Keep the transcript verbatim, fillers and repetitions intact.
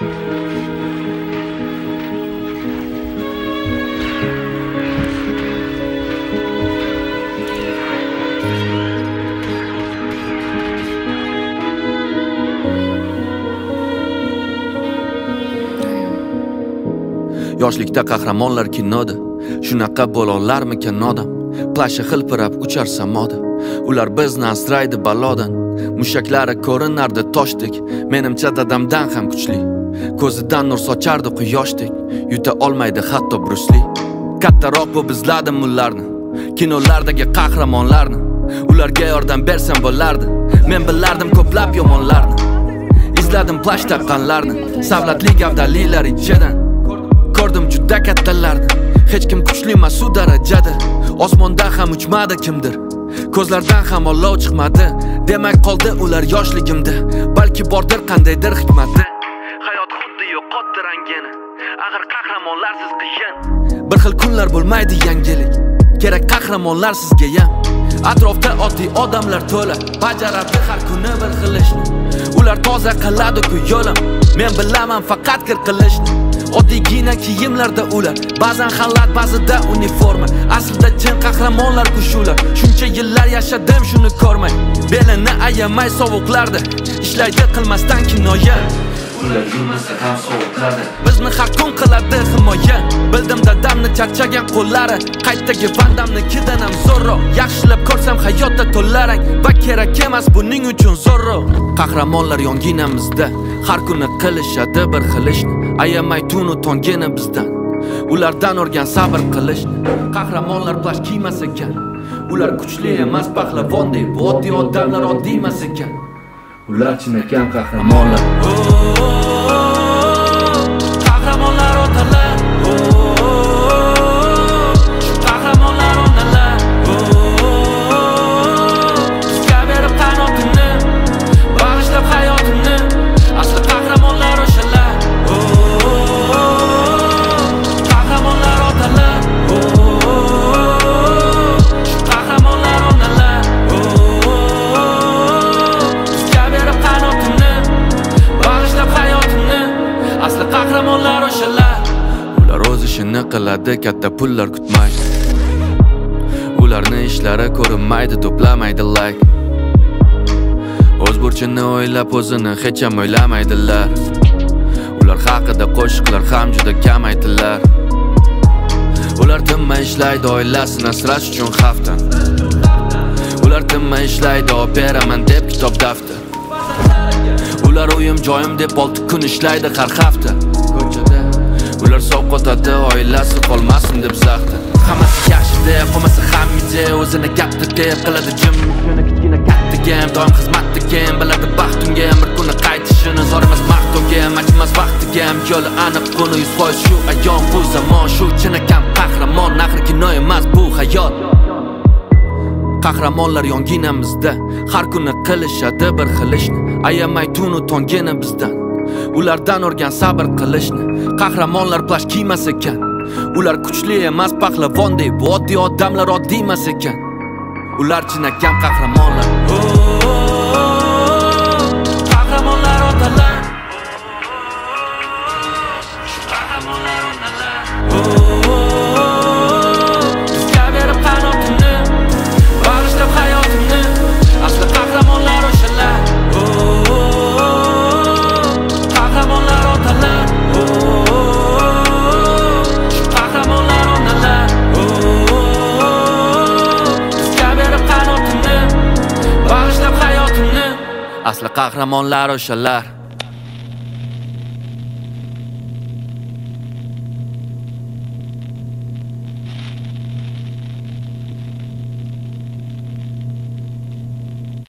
Yoshlikda qahramonlar kinoda, shunaqa bo'lolarmikan odam. Plashi hilpirab uchar samoda, ular bizni asraydi balodan. Mushaklari ko'rinardi toshdek, menimcha dadamdan ham kuchli. Ko'zidan nur sochardi quyoshdek, yuta olmaydi hatto Bruce Lee. Kattaroq bu bizladim ularni, kinolardagi qahramonlarni. Ularga yordam bersam bo'lardi, men bilardim ko'plab yomonlarni. Izladim plash taqqanlarni, savlatli gavdalilar ichidan. Ko'rdim juda kattalarni, hech kim kuchli emas u darajada. Osmonda ham uchmadi kimdir, ko'zlardan ham olov chiqmadi. Demak qoldi ular yoshligimda, balki bordir qandaydir hikmati. Hayot xuddi yo'qotdi rangini, axir qahramonlarsiz qiyin. Bir xil kunlar bo'lmaydi yangilik, kerak qahramonlar sizga ham. Atrofda oddiy odamlar to'la, bajaradi har kuni bir xil ishni. Ular toza qiladi-ku yo'lim, men bilaman faqat kir qilishni. Oddiygina kiyimlarda ular, ba'zan xalat, ba'zida uniforma. Aslida chin qahramonlar kushular. Shuncha yillar yashadim shuni ko'rmay, belini ayamay sovuqlarda ishlaydi qilmasdan kinoya. Ular yurmasa ham sovuqlarda bizni har kun qiladi himoya. Bildim dadamni charchagan qo'llari, qaytdagi vandamnikidan ham zo'rroq. Yaxshilab ko'rsam hayotda to'larang va kerak emas buning uchun zo'rroq. Qahramonlar yonginamizda, har kuni qilishadi bir xil ishni. Ayamay tunu tongini bizdan, ulardan o'rgan sabr qilishni. Qahramonlar plash kiymas ekan, ular kuchli emas pahlavondek, bu oddiy odamlar oddiy emas ekan. Ular chinakam qahramonlar. Qahramonlar otalar, qahramonlar onalar. Bizga berib qanotini, bag'ishlab hayotini. Asli qahramonlar o'shalar. Qahramonlar otalar, qahramonlar onalar. Bizga berib qanotini, bag'ishlab hayotini. Asli qahramonlar o'shalar. Ular o'z ishini qiladi, katta pullar kutmaydi. Ularni ishlari ko'rinmaydi, to'plamaydi like. O'z burchini o'ylab o'zini hech ham o'ylamaydilar. Ular haqida qo'shiqlar ham juda kam aytilar. Ular tinmay ishlaydi oilasini asrash uchun hafta. Ular tinmay ishlaydi operaman deb kitob daftar. Ular uyim joyim deb olti kun ishlaydi har hafta. Ko'chada ular sovqotadi, oilasi qolmasin deb zaxta. Hammasi yaxshi deb, bo'lmasa ham ide o'zini katta deb qiladi jim. Shuni kichkina kattaga doim xizmatdaga, biladi baxtimga bir kuni qaytishini. Zor emas maqtovga, majmas vaqtiga, yo'li aniq buni yuz foiz shu ayon. Bu zamon shu chinakam qahramon, axir kino emas bu hayot. Qahramonlar yonginamizda, har kuni qilishadi bir xil ishni. Ayamay tunu tongini bizdan, ulardan o'rgan sabr qilishni. Qahramonlar plash kiymas ekan, ular kuchli emas pahlavondek, bu oddiy odamlar oddiy emas ekan. Ular chinakam qahramonlar. Qahramonlar otalar, qahramonlar onalar. Bizga berib qanotini, bag'ishlab hayotini. Asli qahramonlar o'shalar. Qahramonlar otalar, qahramonlar onalar. Bizga berib qanotini, bag'ishlab hayotini. Asli qahramonlar o'shalar.